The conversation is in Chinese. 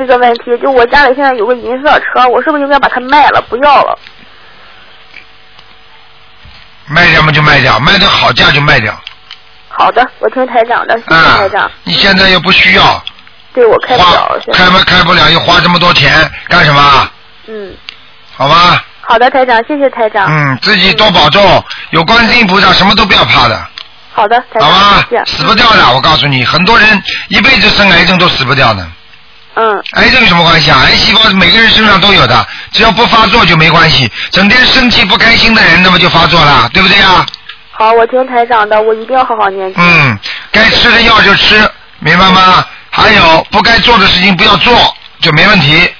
这个问题，就我家里现在有个银色车，我是不是应该把它卖了，不要了？ 卖掉嘛就卖掉，卖的好价就卖掉。 好的，我听台长的，谢谢台长。 你现在又不需要。 对，我开不了。 开不了，又花这么多钱干什么？好吧。 好的，台长，谢谢台长。 自己多保重，有观世音菩萨，什么都不要怕的。 好的，台长。 好吧，死不掉的，我告诉你，很多人一辈子生癌症都死不掉的。癌症有什么关系啊？癌细胞每个人身上都有的，只要不发作就没关系。整天生气不开心的人，那么就发作了，对不对啊？ 好，我听台长的，我一定要好好念经。 该吃的药就吃，明白吗？还有不该做的事情不要做，就没问题。